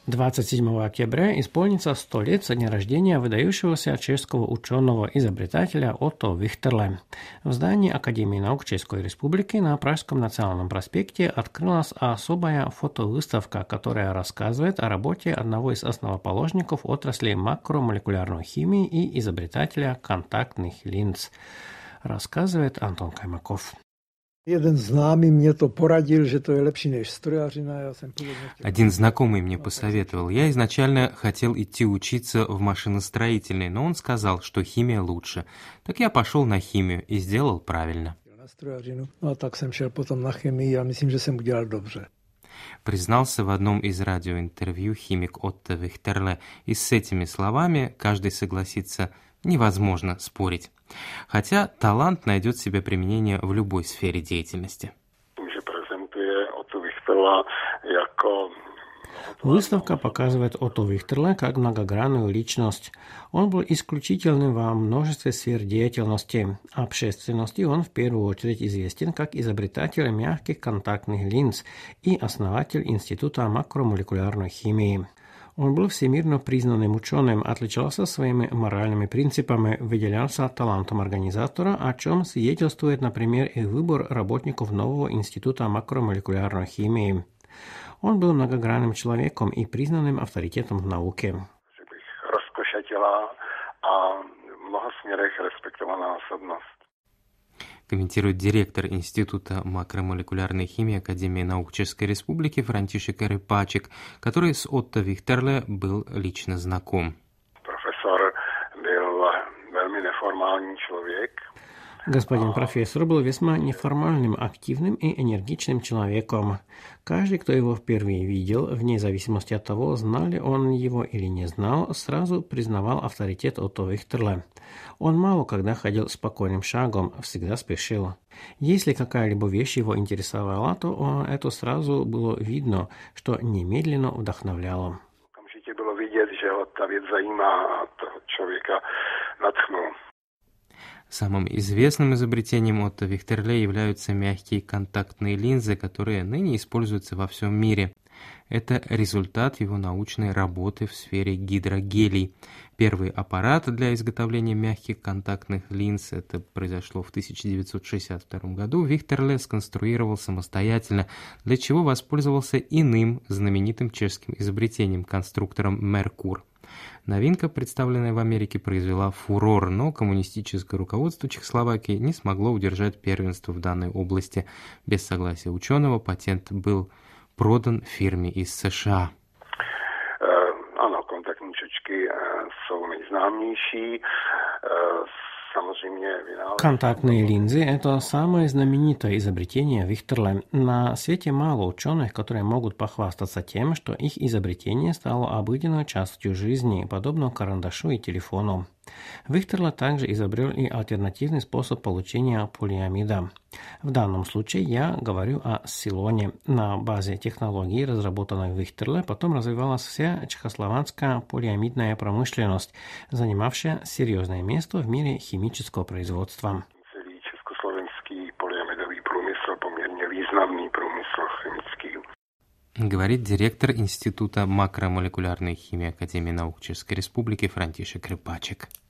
27 октября исполнится 100 лет со дня рождения выдающегося чешского ученого-изобретателя Отто Вихтерле. В здании Академии наук Чешской Республики на Пражском национальном проспекте открылась особая фотовыставка, которая рассказывает о работе одного из основоположников отрасли макромолекулярной химии и изобретателя контактных линз. Рассказывает Антон Каймаков. Один знакомый мне порадил, что это лучше, чем строярина. Один знакомый мне посоветовал. Я изначально хотел идти учиться в машиностроительный, но он сказал, что химия лучше. Так я пошел на химию и сделал правильно. На строярину. А так я шел потом на химию, я myslím, že jsem udělal dobře. Признался в одном из радиоинтервью химик Отто Вихтерле. И с этими словами каждый согласится, невозможно спорить. Хотя талант найдет себе применение в любой сфере деятельности. Выставка показывает Отто Вихтерле как многогранную личность. Он был исключительным во множестве сфер деятельности. Общественности он в первую очередь известен как изобретатель мягких контактных линз и основатель Института макромолекулярной химии. Он был всемирно признанным ученым, отличался своими моральными принципами, выделялся талантом организатора, о чем свидетельствует, например, и выбор работников нового Института макромолекулярной химии. Он был многогранным человеком и признанным авторитетом в науке. Комментирует директор Института макромолекулярной химии Академии наук Чешской Республики Франтишек Рыпачек, который с Отто Вихтерле был лично знаком. Профессор был вельми неформальный человек. Господин профессор был весьма неформальным, активным и энергичным человеком. Каждый, кто его впервые видел, вне зависимости от того, знал ли он его или не знал, сразу признавал авторитет Отто Вихтерле. Он мало когда ходил спокойным шагом, всегда спешил. Если какая-либо вещь его интересовала, то это сразу было видно, что немедленно вдохновляло. Okamžitě bylo vidět, že ho ta věc zajímá a toho člověka nadchnul. Самым известным изобретением Отто Вихтерле являются мягкие контактные линзы, которые ныне используются во всем мире. Это результат его научной работы в сфере гидрогелей. Первый аппарат для изготовления мягких контактных линз, это произошло в 1962 году, Вихтерле сконструировал самостоятельно, для чего воспользовался иным знаменитым чешским изобретением, конструктором Меркур. Новинка, представленная в Америке, произвела фурор, но коммунистическое руководство Чехословакии не смогло удержать первенство в данной области. Без согласия ученого патент был продан фирме из США. Контактные чучки jsou nejznámější. Контактные линзы – это самое знаменитое изобретение Вихтерле. На свете мало ученых, которые могут похвастаться тем, что их изобретение стало обыденной частью жизни, подобно карандашу и телефону. Вихтерле также изобрел и альтернативный способ получения полиамида. В данном случае я говорю о силоне. На базе технологии, разработанной Вихтерле, потом развивалась вся чехословацкая полиамидная промышленность, занимавшая серьезное место в мире химического производства. Celý československý polyamidový průmysl, poměrně významný průmysl chemický. Говорит директор Института макромолекулярной химии Академии наук Чешской Республики Франтишек Рыпачек.